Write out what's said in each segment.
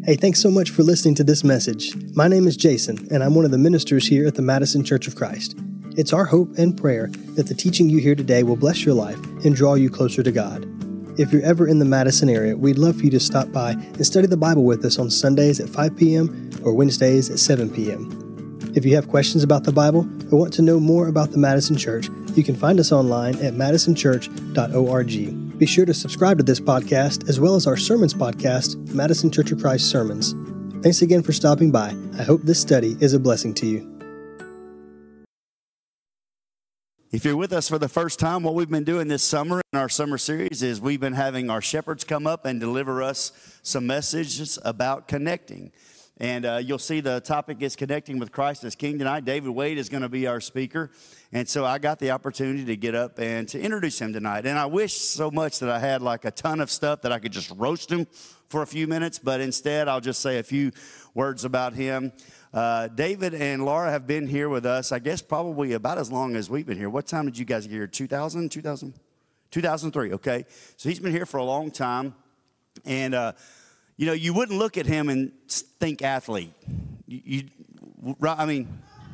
Hey, thanks so much for listening to this message. My name is Jason, and I'm one of the ministers here at the Madison Church of Christ. It's our hope and prayer that the teaching you hear today will bless your life and draw you closer to God. If you're ever in the Madison area, we'd love for you to stop by and study the Bible with us on Sundays at 5 p.m. or Wednesdays at 7 p.m. If you have questions about the Bible or want to know more about the Madison Church, you can find us online at madisonchurch.org. Be sure to subscribe to this podcast as well as our sermons podcast, Madison Church of Christ Sermons. Thanks again for stopping by. I hope this study is a blessing to you. If you're with us for the first time, what we've been doing this summer in our summer series is we've been having our shepherds come up and deliver us some messages about connecting. And you'll see the topic is connecting with Christ as King tonight. David Wade is going to be our speaker. And so I got the opportunity to get up and to introduce him tonight. And I wish so much that I had like a ton of stuff that I could just roast him for a few minutes. But instead, I'll just say a few words about him. David and Laura have been here with us, I guess, probably about as long as we've been here. What time did you guys get here? 2003, okay. So he's been here for a long time. And, you know, you wouldn't look at him and think athlete. I mean,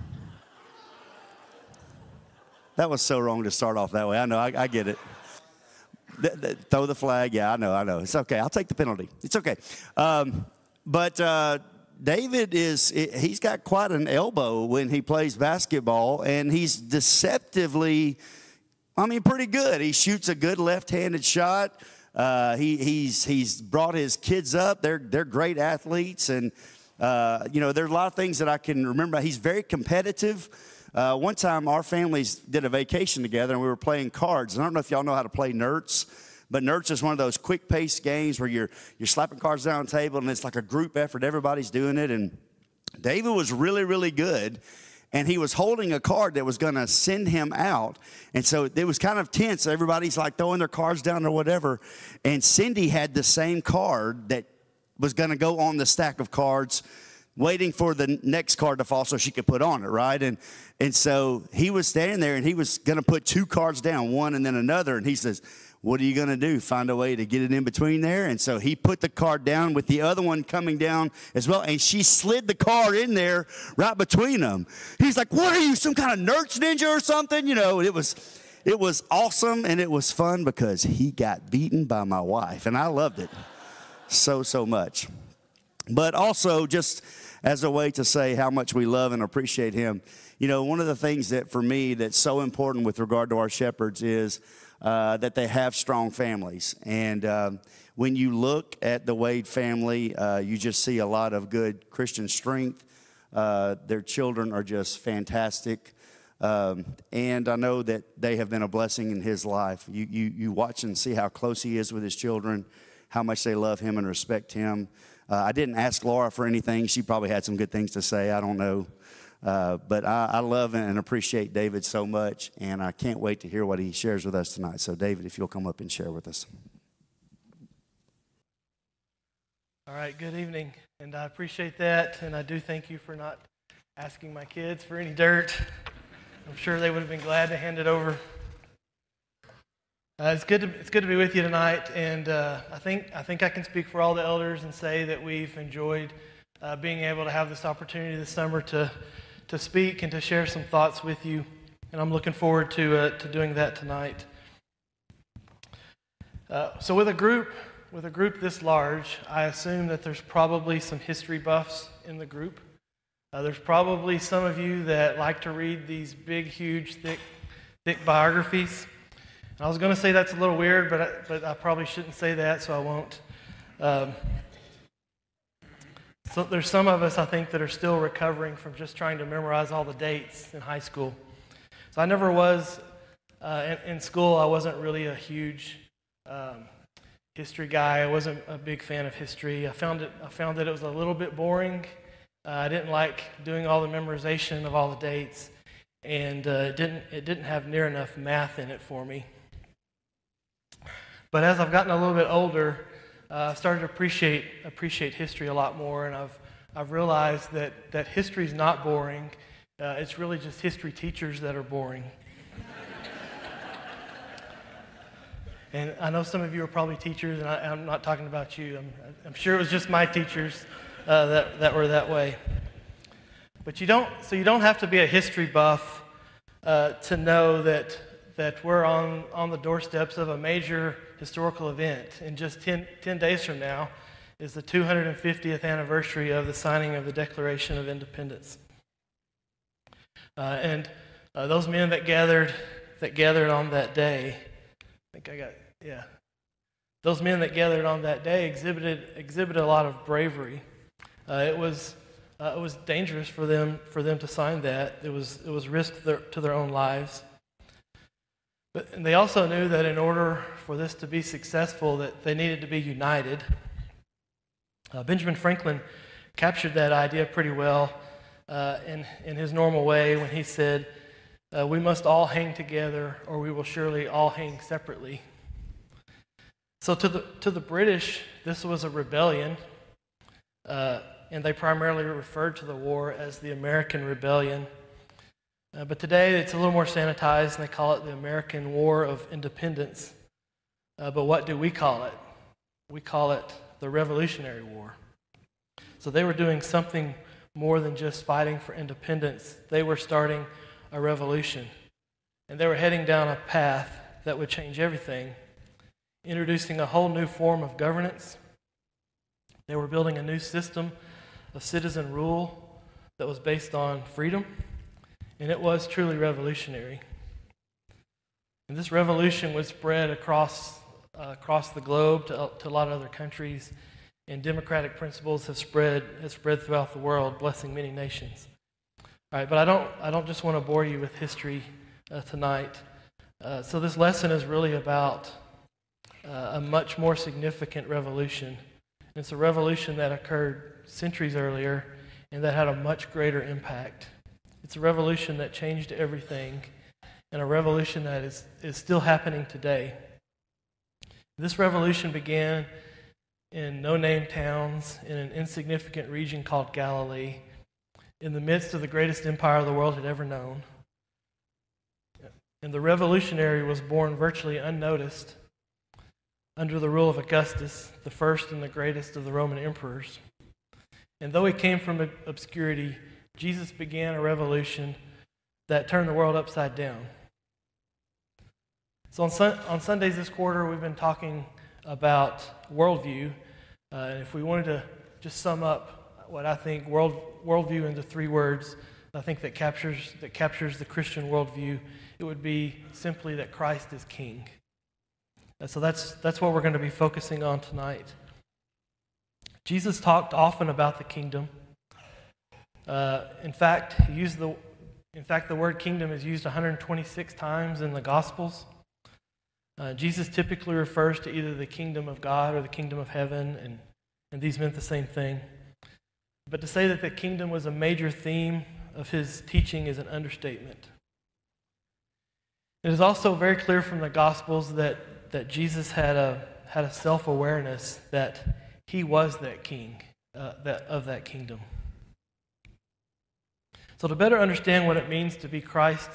that was so wrong to start off that way. I know, I get it. Throw the flag. Yeah, I know. It's okay. I'll take the penalty. It's okay. But David he's got quite an elbow when he plays basketball, and he's deceptively, pretty good. He shoots a good left-handed shot. He's brought his kids up. They're great athletes, and there's a lot of things that I can remember. He's very competitive. One time, our families did a vacation together, and we were playing cards. And I don't know if y'all know how to play Nerds, but Nerds is one of those quick-paced games where you're slapping cards down on the table, and it's like a group effort. Everybody's doing it, and David was really, really good. And he was holding a card that was going to send him out. And so it was kind of tense. Everybody's like throwing their cards down or whatever. And Cindy had the same card that was going to go on the stack of cards, waiting for the next card to fall so she could put on it, right? And so he was standing there, and he was going to put two cards down, one and then another. And he says, "What are you going to do? Find a way to get it in between there?" And so he put the card down with the other one coming down as well. And she slid the card in there right between them. He's like, "What are you, some kind of Nerds ninja or something?" You know, it was awesome, and it was fun because he got beaten by my wife. And I loved it so much. But also just as a way to say how much we love and appreciate him. You know, one of the things that for me that's so important with regard to our shepherds is that they have strong families. And when you look at the Wade family, you just see a lot of good Christian strength. Their children are just fantastic. And I know that they have been a blessing in his life. You watch and see how close he is with his children, how much they love him and respect him. I didn't ask Laura for anything. She probably had some good things to say. I don't know. But I love and appreciate David so much, and I can't wait to hear what he shares with us tonight. So, David, if you'll come up and share with us. All right, good evening, and I appreciate that, and I do thank you for not asking my kids for any dirt. I'm sure they would have been glad to hand it over. It's good to be with you tonight, and I think I can speak for all the elders and say that we've enjoyed being able to have this opportunity this summer to speak and to share some thoughts with you, and I'm looking forward to doing that tonight. So with a group this large, I assume that there's probably some history buffs in the group. There's probably some of you that like to read these big, huge, thick biographies. And I was going to say that's a little weird, but I probably shouldn't say that, so I won't. So there's some of us, I think, that are still recovering from just trying to memorize all the dates in high school. So I never was, in school, I wasn't really a huge history guy. I wasn't a big fan of history. I found that it was a little bit boring. I didn't like doing all the memorization of all the dates, and it didn't have near enough math in it for me. But as I've gotten a little bit older, I've started to appreciate history a lot more, and I've realized that history is not boring. It's really just history teachers that are boring. And I know some of you are probably teachers, and I'm not talking about you. I'm sure it was just my teachers. that were that way. But you don't have to be a history buff to know that we're on the doorsteps of a major historical event. In just 10 days from now is the 250th anniversary of the signing of the Declaration of Independence. And those men that gathered on that day, those men that gathered on that day exhibited a lot of bravery. It was dangerous for them to sign that. It was risk to their own lives. But they also knew that in order for this to be successful, that they needed to be united. Benjamin Franklin captured that idea pretty well in his normal way when he said, "We must all hang together, or we will surely all hang separately." So to the British, this was a rebellion, and they primarily referred to the war as the American Rebellion. But today it's a little more sanitized, and they call it the American War of Independence. But what do we call it? We call it the Revolutionary War. So they were doing something more than just fighting for independence. They were starting a revolution, and they were heading down a path that would change everything, introducing a whole new form of governance. They were building a new system of citizen rule that was based on freedom, and it was truly revolutionary. And this revolution would spread across the globe to a lot of other countries, and democratic principles have spread throughout the world, blessing many nations. All right, but I don't just want to bore you with history tonight. So this lesson is really about a much more significant revolution. It's a revolution that occurred centuries earlier and that had a much greater impact. It's a revolution that changed everything, and a revolution that is still happening today. This revolution began in no-name towns in an insignificant region called Galilee, in the midst of the greatest empire the world had ever known. And the revolutionary was born virtually unnoticed under the rule of Augustus, the first and the greatest of the Roman emperors. And though he came from obscurity, Jesus began a revolution that turned the world upside down. So on Sundays this quarter, we've been talking about worldview. And if we wanted to just sum up what I think worldview into 3 words, I think that captures the Christian worldview, it would be simply that Christ is King. So that's what we're going to be focusing on tonight. Jesus talked often about the kingdom. In fact, the word kingdom is used 126 times in the Gospels. Jesus typically refers to either the kingdom of God or the kingdom of heaven, and these meant the same thing. But to say that the kingdom was a major theme of his teaching is an understatement. It is also very clear from the Gospels that Jesus had a self-awareness that he was that king of that kingdom. So to better understand what it means to be Christ,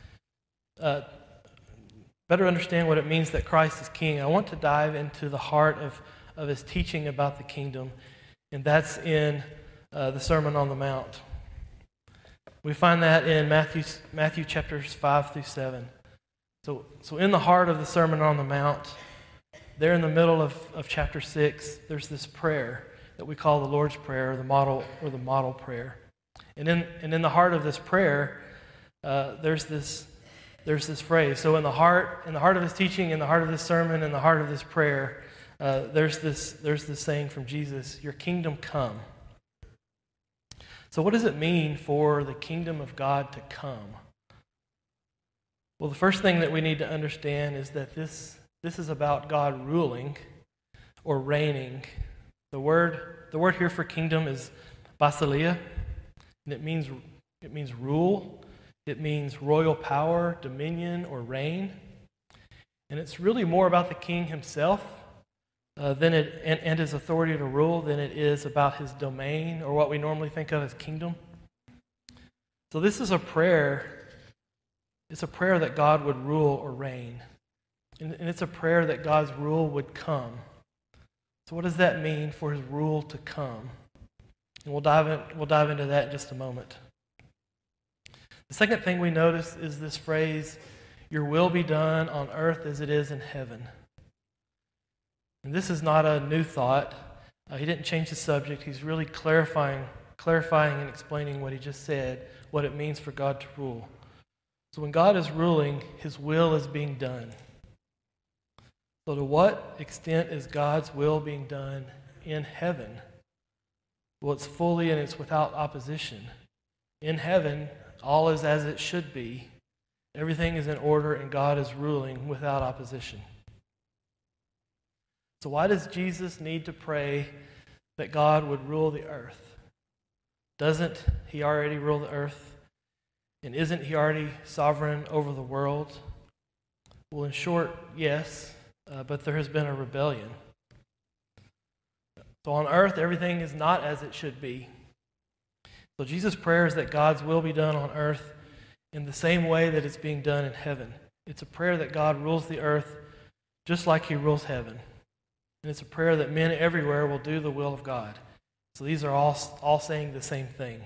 better understand what it means that Christ is king, I want to dive into the heart of his teaching about the kingdom, and that's in the Sermon on the Mount. We find that in Matthew chapters 5 through 7. So in the heart of the Sermon on the Mount, there in the middle of chapter 6, there's this prayer that we call the Lord's Prayer, the model prayer. And in the heart of this prayer, there's this phrase. So in the heart of his teaching, in the heart of this sermon, in the heart of this prayer, there's this saying from Jesus, "Your kingdom come." So what does it mean for the kingdom of God to come? Well, the first thing that we need to understand is that this is about God ruling or reigning. The word here for kingdom is basileia, and it means rule. It means royal power, dominion, or reign. And it's really more about the king himself and his authority to rule than it is about his domain or what we normally think of as kingdom. So this is a prayer. It's a prayer that God would rule or reign. And it's a prayer that God's rule would come. So what does that mean for his rule to come? And we'll dive into that in just a moment. The second thing we notice is this phrase, "Your will be done on earth as it is in heaven." And this is not a new thought. He didn't change the subject. He's really clarifying and explaining what he just said, what it means for God to rule. So when God is ruling, his will is being done. So to what extent is God's will being done in heaven? Well, it's fully and it's without opposition. In heaven, all is as it should be. Everything is in order and God is ruling without opposition. So why does Jesus need to pray that God would rule the earth? Doesn't he already rule the earth? And isn't he already sovereign over the world? Well, in short, yes, but there has been a rebellion. So on earth, everything is not as it should be. So Jesus' prayer is that God's will be done on earth in the same way that it's being done in heaven. It's a prayer that God rules the earth just like he rules heaven. And it's a prayer that men everywhere will do the will of God. So these are all saying the same thing.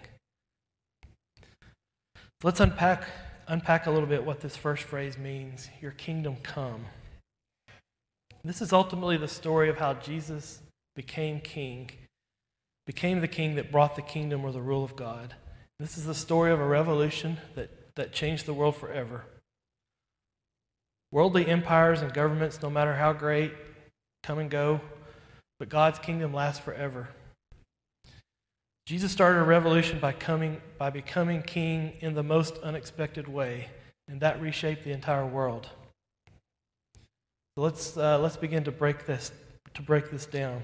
Let's unpack a little bit what this first phrase means, "Your kingdom come." This is ultimately the story of how Jesus became king, became the king that brought the kingdom or the rule of God. This is the story of a revolution that changed the world forever. Worldly empires and governments, no matter how great, come and go, but God's kingdom lasts forever. Jesus started a revolution by becoming king in the most unexpected way, and that reshaped the entire world. So let's begin to break this down.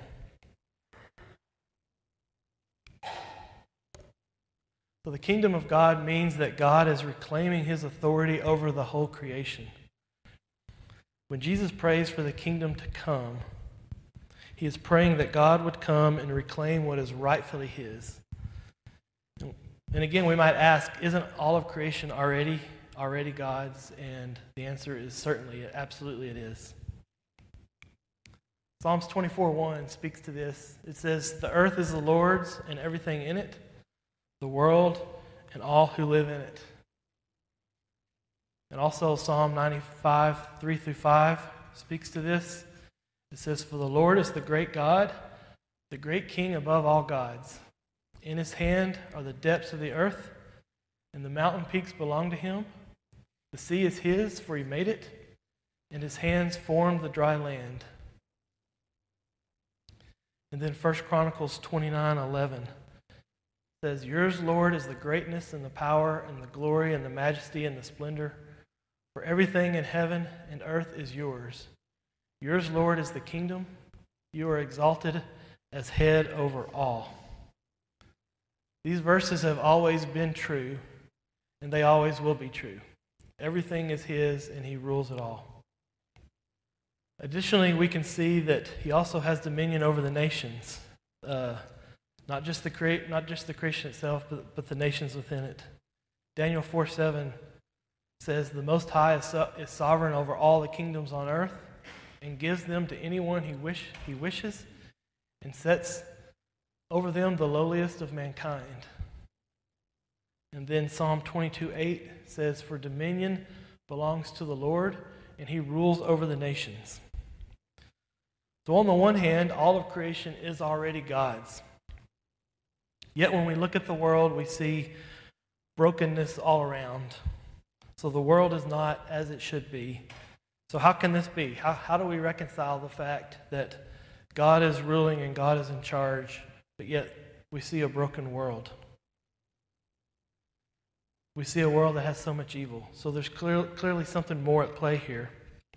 So the kingdom of God means that God is reclaiming his authority over the whole creation. When Jesus prays for the kingdom to come, he is praying that God would come and reclaim what is rightfully his. And again, we might ask, isn't all of creation already God's? And the answer is certainly, absolutely it is. Psalms 24:1 speaks to this. It says, "The earth is the Lord's and everything in it, the world and all who live in it." And also Psalm 95, 3-5 speaks to this. It says, "For the Lord is the great God, the great King above all gods. In his hand are the depths of the earth, and the mountain peaks belong to him. The sea is his, for he made it, and his hands formed the dry land." And then 1 Chronicles 29:11 says, "Yours, Lord, is the greatness and the power and the glory and the majesty and the splendor. For everything in heaven and earth is yours. Yours, Lord, is the kingdom. You are exalted as head over all." These verses have always been true, and they always will be true. Everything is his, and he rules it all. Additionally, we can see that he also has dominion over the nations, not just the creation itself, but the nations within it. Daniel 4:7 says, "The Most High is sovereign over all the kingdoms on earth, and gives them to anyone he wishes, and sets over them the lowliest of mankind." And then Psalm 22:8 says, "For dominion belongs to the Lord, and he rules over the nations." So on the one hand, all of creation is already God's. Yet when we look at the world, we see brokenness all around. So the world is not as it should be. So how can this be? How do we reconcile the fact that God is ruling and God is in charge, but yet we see a broken world? We see a world that has so much evil. So there's clearly something more at play here.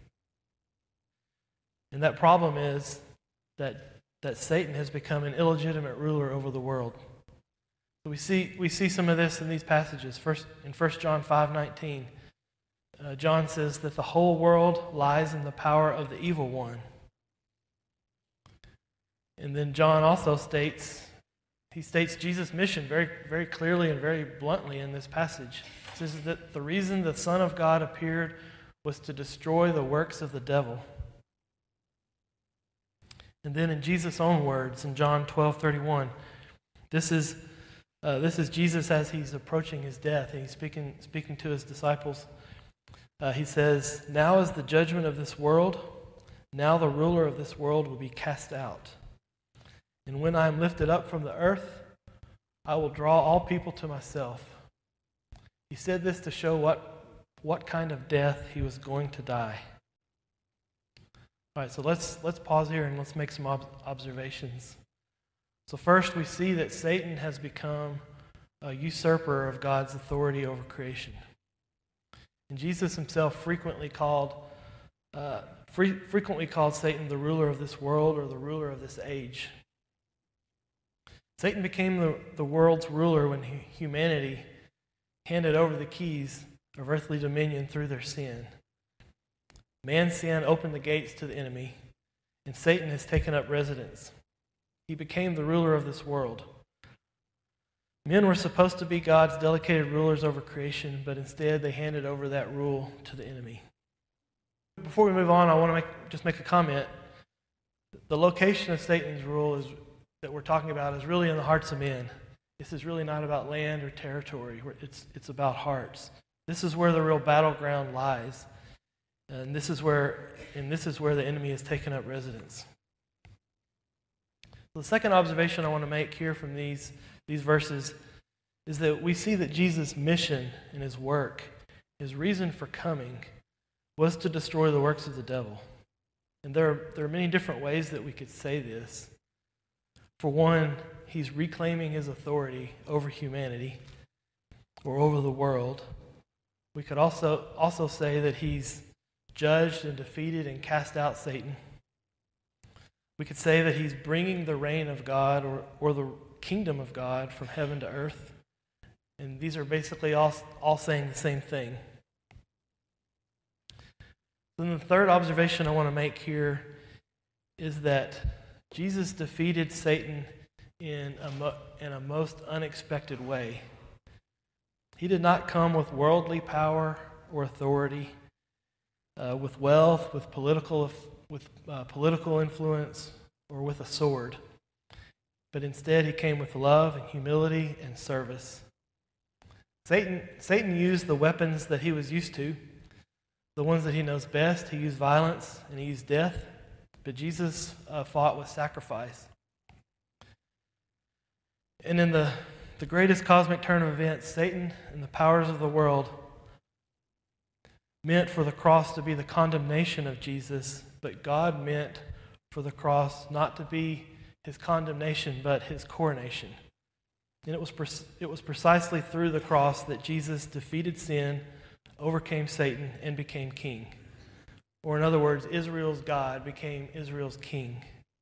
And that problem is that Satan has become an illegitimate ruler over the world. So we see some of this in these passages. First, in 1 John 5:19, John says that the whole world lies in the power of the evil one. And then John also states Jesus' mission very, very clearly and very bluntly in this passage. He says that the reason the Son of God appeared was to destroy the works of the devil. And then in Jesus' own words, in John 12:31, This is Jesus as he's approaching his death, and he's speaking to his disciples. He says, "Now is the judgment of this world. Now the ruler of this world will be cast out. And when I am lifted up from the earth, I will draw all people to myself." He said this to show what kind of death he was going to die. All right, so let's pause here and let's make some observations. So first, we see that Satan has become a usurper of God's authority over creation. And Jesus himself frequently called Satan the ruler of this world or the ruler of this age. Satan became the world's ruler when humanity handed over the keys of earthly dominion through their sin. Man's sin opened the gates to the enemy, and Satan has taken up residence. He became the ruler of this world. Men were supposed to be God's delegated rulers over creation, but instead they handed over that rule to the enemy. Before we move on, I want to make a comment. The location of Satan's rule that we're talking about is really in the hearts of men. This is really not about land or territory. It's about hearts. This is where the real battleground lies, and this is where the enemy has taken up residence. The second observation I want to make here from these verses is that we see that Jesus' mission and his work, his reason for coming, was to destroy the works of the devil. And there are many different ways that we could say this. For one, he's reclaiming his authority over humanity or over the world. We could also say that he's judged and defeated and cast out Satan. We could say that he's bringing the reign of God or the kingdom of God from heaven to earth. And these are basically all saying the same thing. Then the third observation I want to make here is that Jesus defeated Satan in a most unexpected way. He did not come with worldly power or authority, with wealth, with political influence, or with a sword. But instead, he came with love and humility and service. Satan used the weapons that he was used to, the ones that he knows best. He used violence and he used death. But Jesus fought with sacrifice. And in the greatest cosmic turn of events, Satan and the powers of the world meant for the cross to be the condemnation of Jesus, but God meant for the cross not to be his condemnation, but his coronation. And it was precisely through the cross that Jesus defeated sin, overcame Satan, and became king. Or in other words, Israel's God became Israel's king.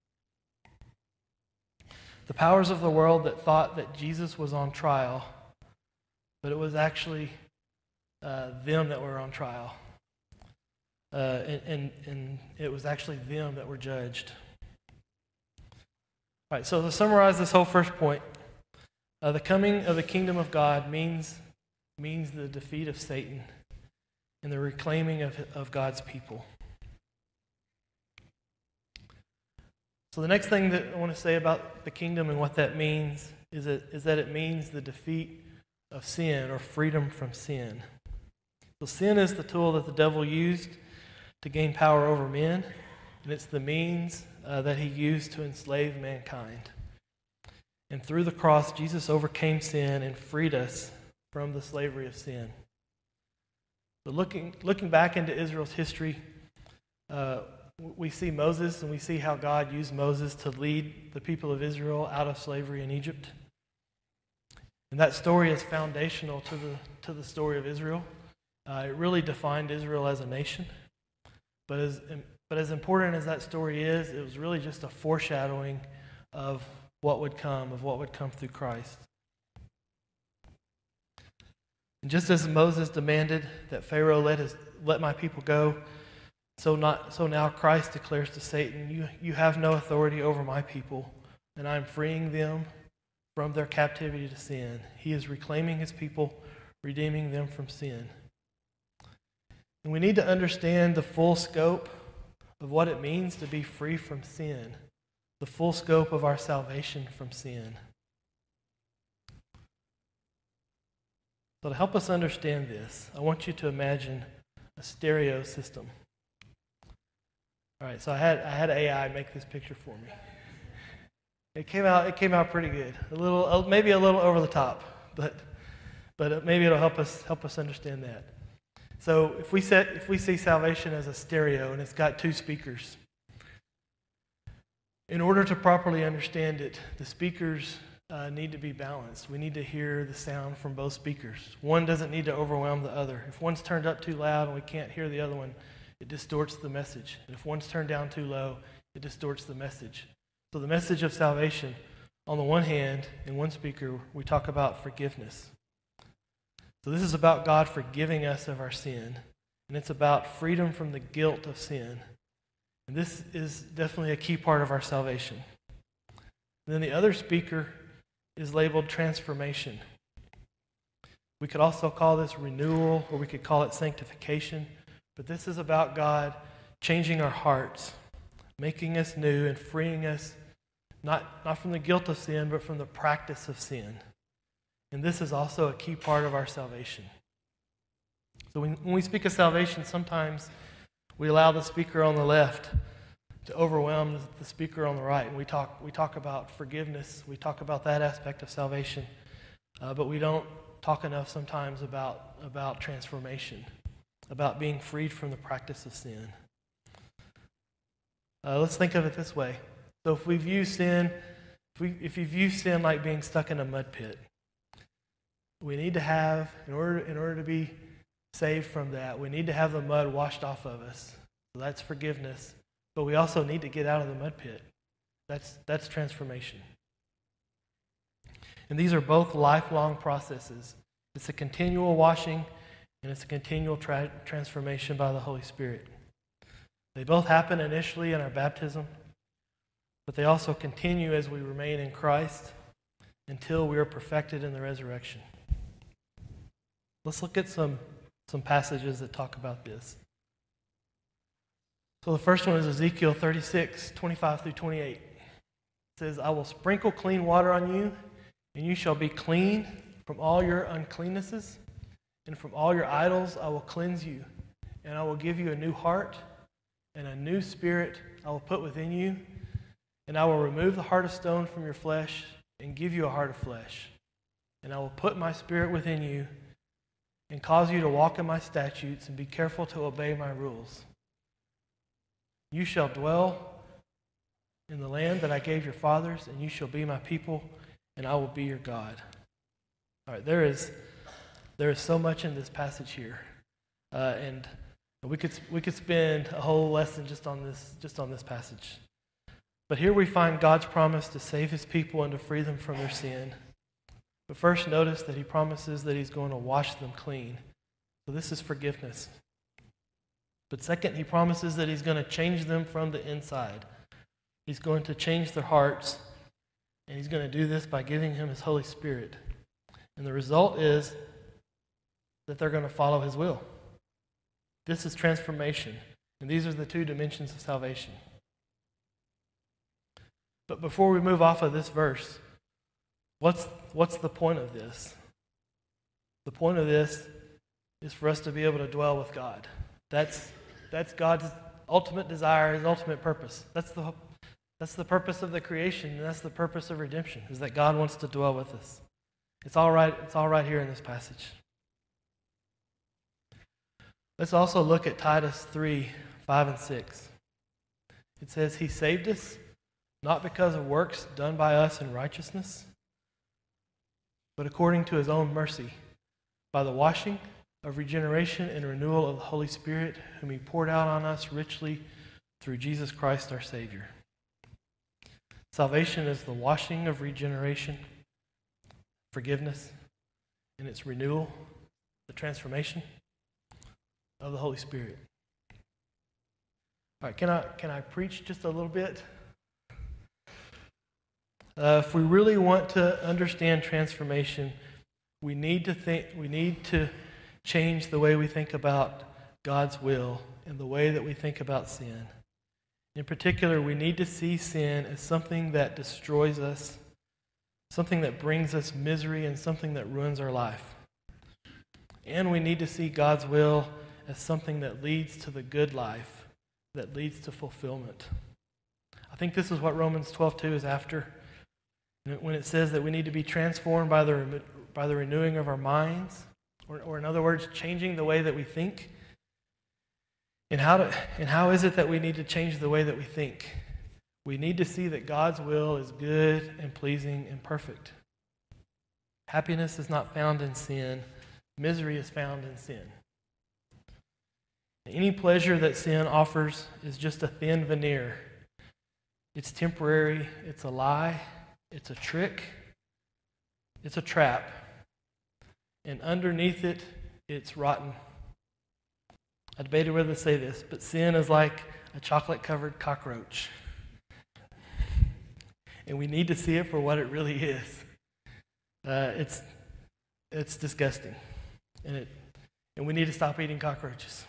The powers of the world that thought that Jesus was on trial, but it was actually them that were on trial. And it was actually them that were judged. All right, so to summarize this whole first point, the coming of the kingdom of God means the defeat of Satan and the reclaiming of God's people. So the next thing that I want to say about the kingdom and what that means is that it means the defeat of sin or freedom from sin. So sin is the tool that the devil used to gain power over men, and it's the means that he used to enslave mankind. And through the cross, Jesus overcame sin and freed us from the slavery of sin. But looking back into Israel's history, we see Moses and we see how God used Moses to lead the people of Israel out of slavery in Egypt. And that story is foundational to the story of Israel. It really defined Israel as a nation. But as important as that story is, it was really just a foreshadowing of what would come through Christ. And just as Moses demanded that Pharaoh let my people go, so now Christ declares to Satan, you have no authority over my people, and I'm freeing them from their captivity to sin. He is reclaiming his people, redeeming them from sin. And we need to understand the full scope of what it means to be free from sin, the full scope of our salvation from sin. So to help us understand this, I want you to imagine a stereo system. All right, so I had AI make this picture for me. It came out pretty good. Maybe a little over the top, but maybe it'll help us understand that. So if we see salvation as a stereo and it's got two speakers, in order to properly understand it, the speakers need to be balanced. We need to hear the sound from both speakers. One doesn't need to overwhelm the other. If one's turned up too loud and we can't hear the other one, it distorts the message. And if one's turned down too low, it distorts the message. So the message of salvation, on the one hand, in one speaker, we talk about forgiveness. So this is about God forgiving us of our sin, and it's about freedom from the guilt of sin. And this is definitely a key part of our salvation. And then the other speaker is labeled transformation. We could also call this renewal, or we could call it sanctification. But this is about God changing our hearts, making us new and freeing us not from the guilt of sin, but from the practice of sin. And this is also a key part of our salvation. So when we speak of salvation, sometimes we allow the speaker on the left to overwhelm the speaker on the right. And we talk about forgiveness. We talk about that aspect of salvation. But we don't talk enough sometimes about transformation, about being freed from the practice of sin. Let's think of it this way. So if we view sin, if you view sin like being stuck in a mud pit, we need to have, in order to be saved from that, we need to have the mud washed off of us. So that's forgiveness. But we also need to get out of the mud pit. That's transformation. And these are both lifelong processes. It's a continual washing, and it's a continual transformation by the Holy Spirit. They both happen initially in our baptism, but they also continue as we remain in Christ until we are perfected in the resurrection. Let's look at some passages that talk about this. So the first one is Ezekiel 36, 25 through 28. It says, I will sprinkle clean water on you, and you shall be clean from all your uncleannesses, and from all your idols I will cleanse you, and I will give you a new heart, and a new spirit I will put within you, and I will remove the heart of stone from your flesh, and give you a heart of flesh. And I will put my spirit within you, and cause you to walk in my statutes, and be careful to obey my rules. You shall dwell in the land that I gave your fathers, and you shall be my people, and I will be your God. All right, there is so much in this passage here, and we could spend a whole lesson just on this passage. But here we find God's promise to save His people and to free them from their sin. But first, notice that He promises that He's going to wash them clean. So this is forgiveness. But second, He promises that He's going to change them from the inside. He's going to change their hearts, and He's going to do this by giving Him His Holy Spirit. And the result is that they're going to follow His will. This is transformation, and these are the two dimensions of salvation. But before we move off of this verse, what's the point of this? The point of this is for us to be able to dwell with God. That's God's ultimate desire, His ultimate purpose. That's the purpose of the creation, and that's the purpose of redemption, is that God wants to dwell with us. It's all right here in this passage. Let's also look at Titus 3, 5 and 6. It says, He saved us, not because of works done by us in righteousness, but according to His own mercy, by the washing of regeneration and renewal of the Holy Spirit, whom He poured out on us richly through Jesus Christ our Savior. Salvation is the washing of regeneration, forgiveness, and its renewal, the transformation of the Holy Spirit. All right, can I preach just a little bit? If we really want to understand transformation, we need to change the way we think about God's will and the way that we think about sin. In particular, we need to see sin as something that destroys us, something that brings us misery, and something that ruins our life. And we need to see God's will as something that leads to the good life, that leads to fulfillment. I think this is what Romans 12:2 is after, when it says that we need to be transformed by the renewing of our minds, or in other words, changing the way that we think. And how is it that we need to change the way that we think? We need to see that God's will is good and pleasing and perfect. Happiness is not found in sin. Misery is found in sin. Any pleasure that sin offers is just a thin veneer. It's temporary, it's a lie, it's a trick, it's a trap. And underneath it, it's rotten. I debated whether to say this, but sin is like a chocolate-covered cockroach. And we need to see it for what it really is. It's disgusting. And we need to stop eating cockroaches.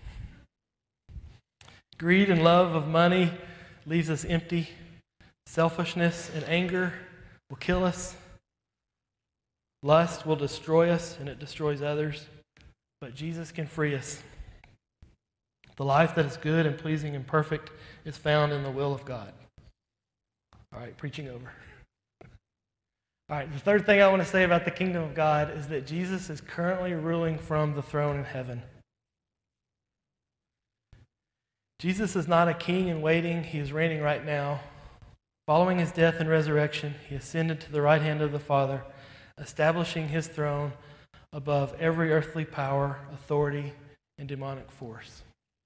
Greed and love of money leaves us empty. Selfishness and anger will kill us. Lust will destroy us, and it destroys others. But Jesus can free us. The life that is good and pleasing and perfect is found in the will of God. All right, preaching over. All right, the third thing I want to say about the kingdom of God is that Jesus is currently ruling from the throne in heaven. Jesus is not a king in waiting. He is reigning right now. Following his death and resurrection, he ascended to the right hand of the Father, establishing his throne above every earthly power, authority, and demonic force.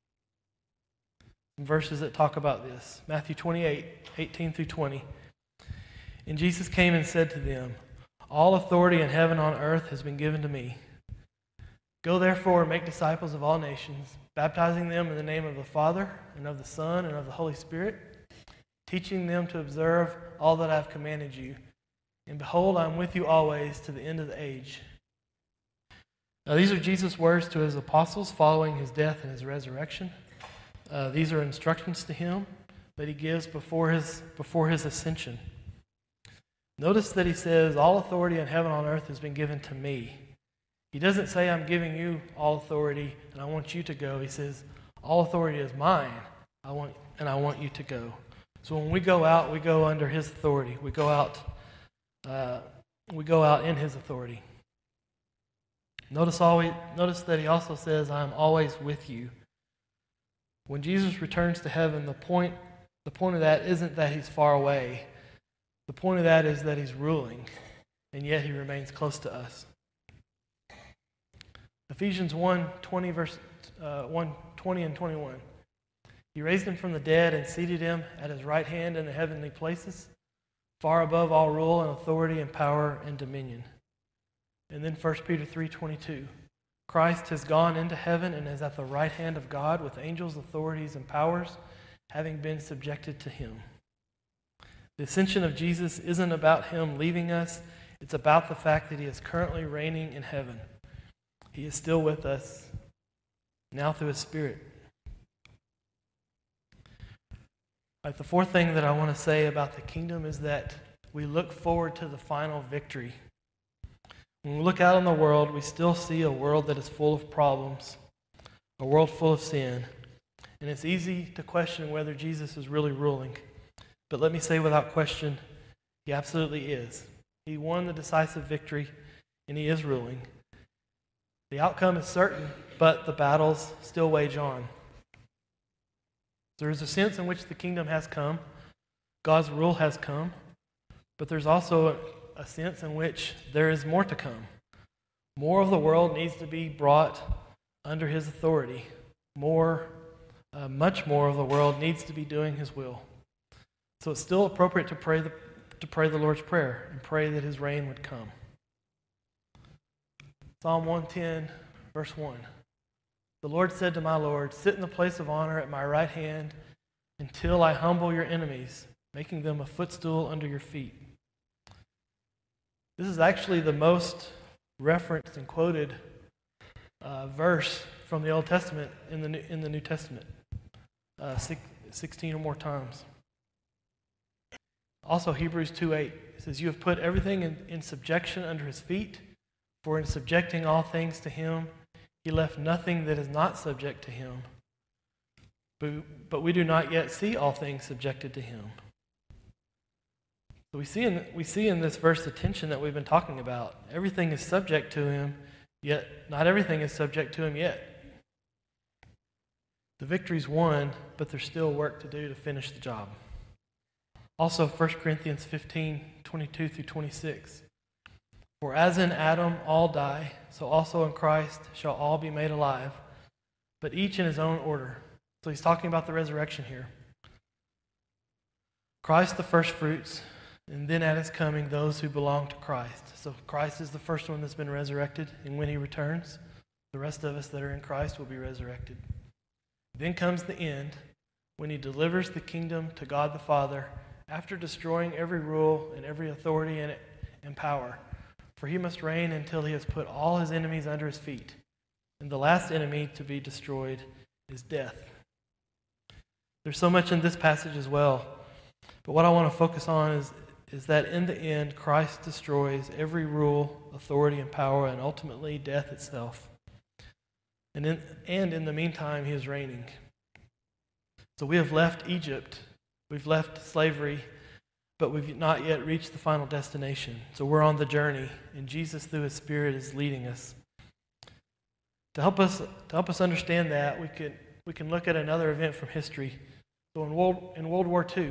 Some verses that talk about this. Matthew 28:18 through 20. And Jesus came and said to them, "All authority in heaven and on earth has been given to me. Go therefore and make disciples of all nations, baptizing them in the name of the Father and of the Son and of the Holy Spirit, teaching them to observe all that I have commanded you. And behold, I am with you always to the end of the age." Now, these are Jesus' words to his apostles following his death and his resurrection. These are instructions to him that he gives before his ascension. Notice that he says, "All authority in heaven and on earth has been given to me." He doesn't say, "I'm giving you all authority and I want you to go." He says, "All authority is mine, I want you to go." So when we go out, we go under his authority. We go out in his authority. Notice that he also says, "I am always with you." When Jesus returns to heaven, the point of that isn't that he's far away. The point of that is that he's ruling, and yet he remains close to us. Ephesians 1:20, verse 1:20 and 21. He raised him from the dead and seated him at his right hand in the heavenly places, far above all rule and authority and power and dominion. And then 1 Peter 3:22. Christ has gone into heaven and is at the right hand of God with angels, authorities, and powers, having been subjected to him. The ascension of Jesus isn't about him leaving us. It's about the fact that he is currently reigning in heaven. He is still with us, now through his Spirit. The fourth thing that I want to say about the kingdom is that we look forward to the final victory. When we look out on the world, we still see a world that is full of problems, a world full of sin. And it's easy to question whether Jesus is really ruling. But let me say without question, he absolutely is. He won the decisive victory, and he is ruling. The outcome is certain, but the battles still wage on. There is a sense in which the kingdom has come, God's rule has come, but there's also a sense in which there is more to come. More of the world needs to be brought under his authority. Much more of the world needs to be doing his will. So it's still appropriate to pray the Lord's Prayer and pray that his reign would come. Psalm 110, verse 1. The Lord said to my Lord, "Sit in the place of honor at my right hand until I humble your enemies, making them a footstool under your feet." This is actually the most referenced and quoted verse from the Old Testament in the New Testament, 16 or more times. Also, Hebrews 2:8 says, "You have put everything in subjection under his feet. For in subjecting all things to him, he left nothing that is not subject to him. But we do not yet see all things subjected to him. So we see in this verse the tension that we've been talking about. Everything is subject to him, yet not everything is subject to him yet. The victory's won, but there's still work to do to finish the job. Also, 1 Corinthians 15, 22 through 26. For as in Adam all die, so also in Christ shall all be made alive, but each in his own order. So he's talking about the resurrection here. Christ the first fruits, and then at his coming those who belong to Christ. So Christ is the first one that's been resurrected, and when he returns, the rest of us that are in Christ will be resurrected. Then comes the end, when he delivers the kingdom to God the Father, after destroying every rule and every authority and power. For he must reign until he has put all his enemies under his feet. And the last enemy to be destroyed is death. There's so much in this passage as well. But what I want to focus on is that in the end, Christ destroys every rule, authority, and power, and ultimately death itself. And in the meantime, he is reigning. So we have left Egypt. We've left slavery, but we've not yet reached the final destination. So we're on the journey, and Jesus, through his Spirit, is leading us. To help us understand that, we can look at another event from history. So in World War II,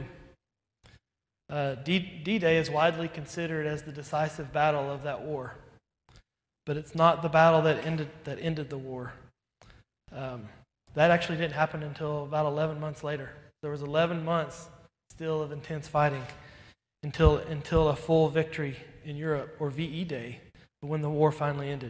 D-Day is widely considered as the decisive battle of that war, but it's not the battle that ended the war. That actually didn't happen until about 11 months later. There was 11 months still of intense fighting until a full victory in Europe, or VE Day, when the war finally ended.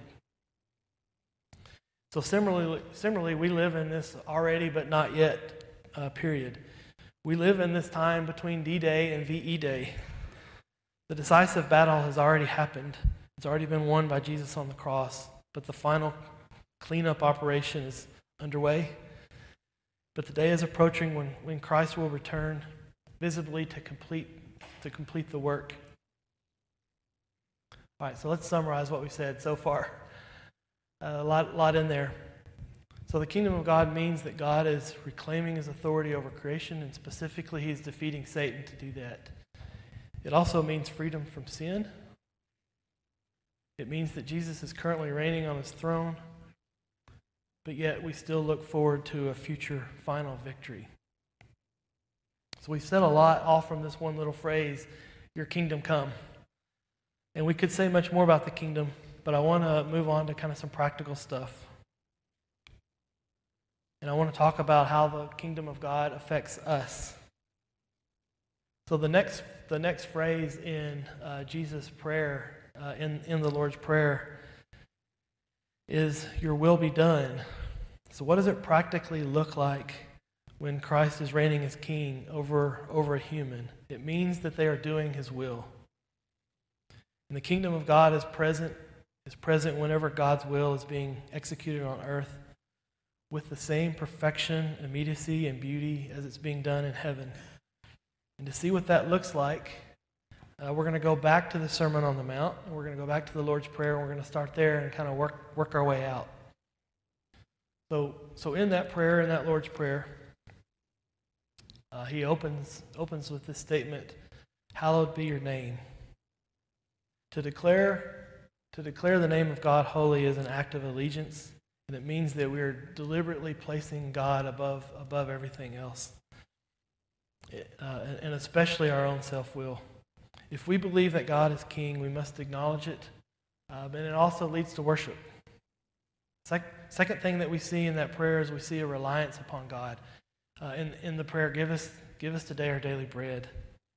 So similarly, we live in this already but not yet period. We live in this time between D-Day and VE Day. The decisive battle has already happened. It's already been won by Jesus on the cross, but the final cleanup operation is underway. But the day is approaching when Christ will return visibly to complete the work. All right, so let's summarize what we said so far. A lot in there. So the kingdom of God means that God is reclaiming his authority over creation, and specifically he's defeating Satan to do that. It also means freedom from sin. It means that Jesus is currently reigning on his throne, but yet we still look forward to a future final victory. So we've said a lot all from this one little phrase, your kingdom come. And we could say much more about the kingdom, but I want to move on to kind of some practical stuff. And I want to talk about how the kingdom of God affects us. So the next phrase in Jesus' prayer, in the Lord's Prayer, is your will be done. So what does it practically look like when Christ is reigning as king over a human? It means that they are doing his will. And the kingdom of God is present whenever God's will is being executed on earth with the same perfection, immediacy, and beauty as it's being done in heaven. And to see what that looks like, we're going to go back to the Sermon on the Mount, and we're going to go back to the Lord's Prayer, and we're going to start there and kind of work our way out. So in that prayer, in that Lord's Prayer, he opens with this statement, hallowed be your name. To declare the name of God holy is an act of allegiance, and it means that we are deliberately placing God above everything else, and especially our own self-will. If we believe that God is king, we must acknowledge it, and it also leads to worship. Second thing that we see in that prayer is we see a reliance upon God. In the prayer, give us today our daily bread.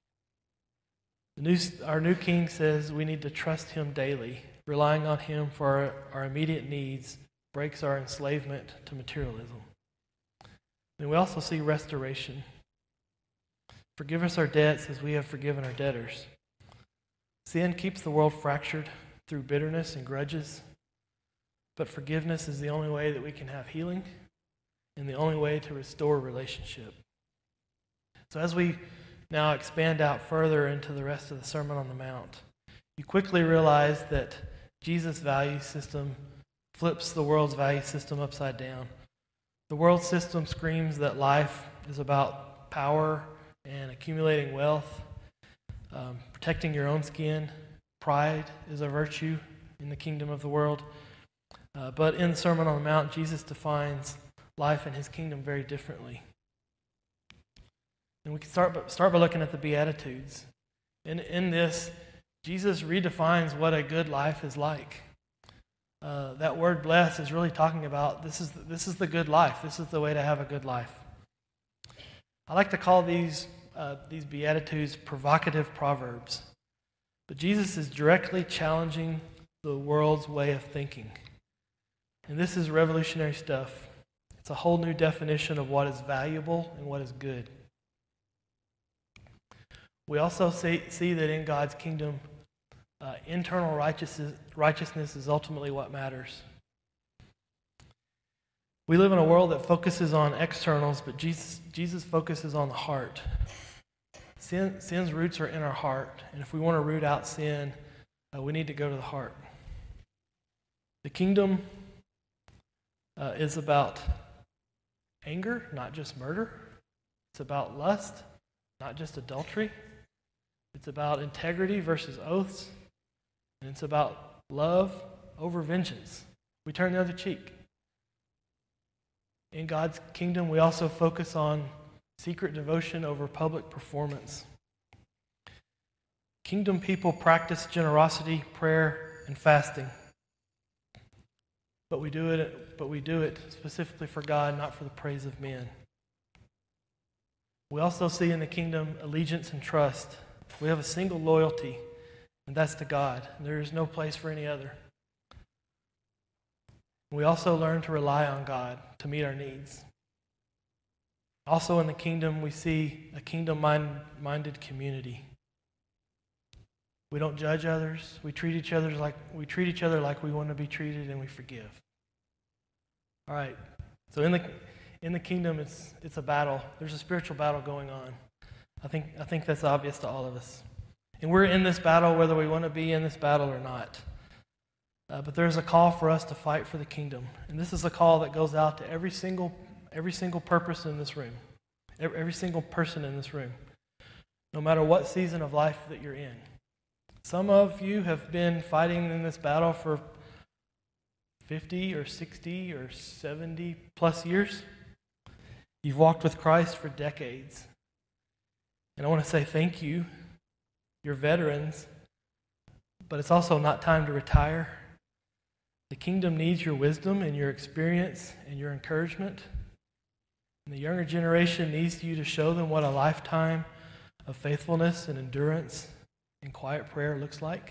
Our new king says we need to trust him daily. Relying on him for our immediate needs breaks our enslavement to materialism. And we also see restoration. Forgive us our debts as we have forgiven our debtors. Sin keeps the world fractured through bitterness and grudges, but forgiveness is the only way that we can have healing and the only way to restore relationship. So as we now expand out further into the rest of the Sermon on the Mount, you quickly realize that Jesus' value system flips the world's value system upside down. The world system screams that life is about power and accumulating wealth, protecting your own skin. Pride is a virtue in the kingdom of the world. But in the Sermon on the Mount, Jesus defines life in his kingdom very differently. And we can start by looking at the Beatitudes. In this, Jesus redefines what a good life is like. That word blessed is really talking about this is the good life. This is the way to have a good life. I like to call these Beatitudes provocative proverbs. But Jesus is directly challenging the world's way of thinking. And this is revolutionary stuff. It's a whole new definition of what is valuable and what is good. We also see that in God's kingdom, internal righteousness is ultimately what matters. We live in a world that focuses on externals, but Jesus focuses on the heart. Sin's roots are in our heart, and if we want to root out sin, we need to go to the heart. The kingdom is about anger, not just murder. It's about lust, not just adultery. It's about integrity versus oaths. And it's about love over vengeance. We turn the other cheek. In God's kingdom, we also focus on secret devotion over public performance. Kingdom people practice generosity, prayer, and fasting. But we do it specifically for God, not for the praise of men. We also see in the kingdom allegiance and trust. We have a single loyalty, and that's to God. There is no place for any other. We also learn to rely on God to meet our needs. Also in the kingdom, we see a kingdom-minded community. We don't judge others. We treat each other like we want to be treated, and we forgive. All right. So in the kingdom, it's a battle. There's a spiritual battle going on. I think that's obvious to all of us. And we're in this battle whether we want to be in this battle or not. But there's a call for us to fight for the kingdom. And this is a call that goes out to every single person in this room. Every single person in this room. No matter what season of life that you're in. Some of you have been fighting in this battle for 50 or 60 or 70 plus years. You've walked with Christ for decades. And I want to say thank you. You're veterans. But it's also not time to retire. The kingdom needs your wisdom and your experience and your encouragement. And the younger generation needs you to show them what a lifetime of faithfulness and endurance and quiet prayer looks like.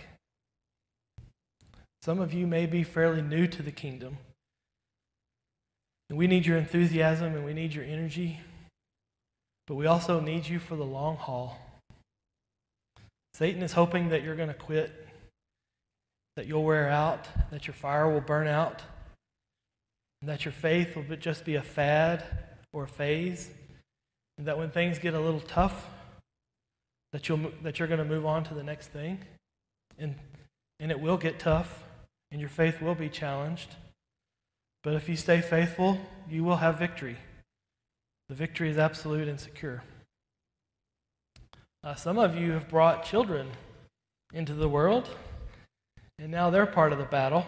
Some of you may be fairly new to the kingdom. And we need your enthusiasm and we need your energy. But we also need you for the long haul. Satan is hoping that you're going to quit, that you'll wear out, that your fire will burn out, and that your faith will just be a fad or a phase, and that when things get a little tough, that you're going to move on to the next thing, and it will get tough, and your faith will be challenged. But if you stay faithful, you will have victory. The victory is absolute and secure. Some of you have brought children into the world, and now they're part of the battle.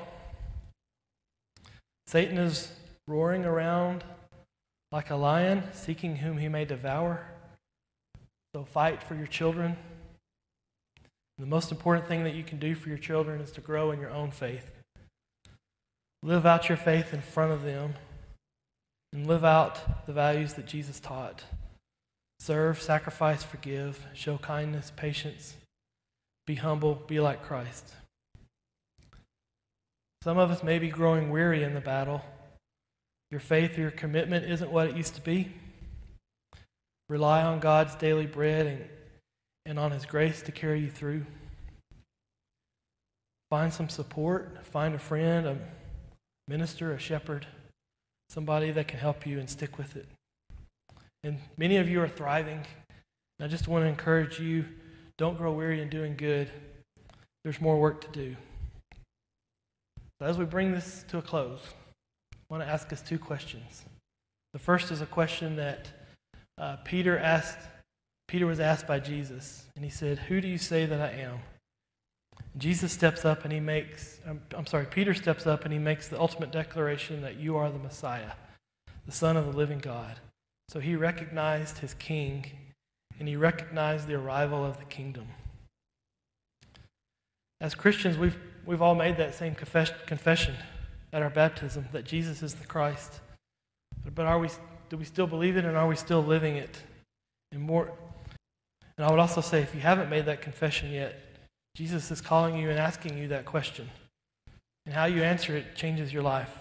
Satan is roaring around like a lion, seeking whom he may devour. So fight for your children. The most important thing that you can do for your children is to grow in your own faith. Live out your faith in front of them, and live out the values that Jesus taught. Serve, sacrifice, forgive, show kindness, patience, be humble, be like Christ. Some of us may be growing weary in the battle. Your faith or your commitment isn't what it used to be. Rely on God's daily bread and on His grace to carry you through. Find some support. Find a friend, a minister, a shepherd, somebody that can help you and stick with it. And many of you are thriving. And I just want to encourage you, don't grow weary in doing good. There's more work to do. So as we bring this to a close, I want to ask us two questions. The first is a question that Peter was asked by Jesus, and he said, "Who do you say that I am?" Jesus steps up and he makes, Peter steps up and he makes the ultimate declaration that you are the Messiah, the Son of the living God. So he recognized his king, and he recognized the arrival of the kingdom. As Christians, we've all made that same confession at our baptism, that Jesus is the Christ. But do we still believe it, and are we still living it? And I would also say, if you haven't made that confession yet, Jesus is calling you and asking you that question. And how you answer it changes your life.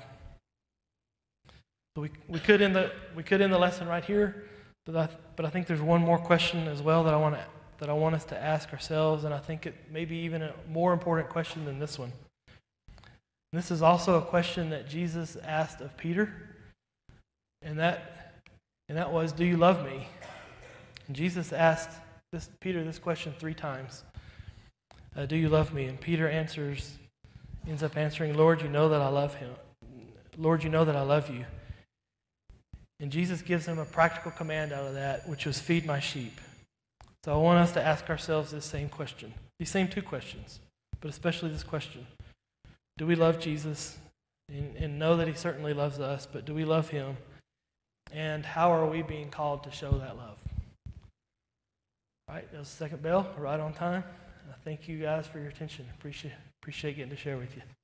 So we could end the lesson right here, but I think there's one more question as well that I want us to ask ourselves, and I think it may be even a more important question than this one. And this is also a question that Jesus asked of Peter, and that was, "Do you love me?" And Jesus asked Peter this question 3 times. Do you love me? And Peter ends up answering, "Lord, you know that I love him. Lord, you know that I love you." And Jesus gives him a practical command out of that, which was, "Feed my sheep." So I want us to ask ourselves this same question, these same 2 questions, but especially this question. Do we love Jesus and know that he certainly loves us, but do we love him? And how are we being called to show that love? All right, that was the second bell, right on time. Thank you guys for your attention. Appreciate getting to share with you.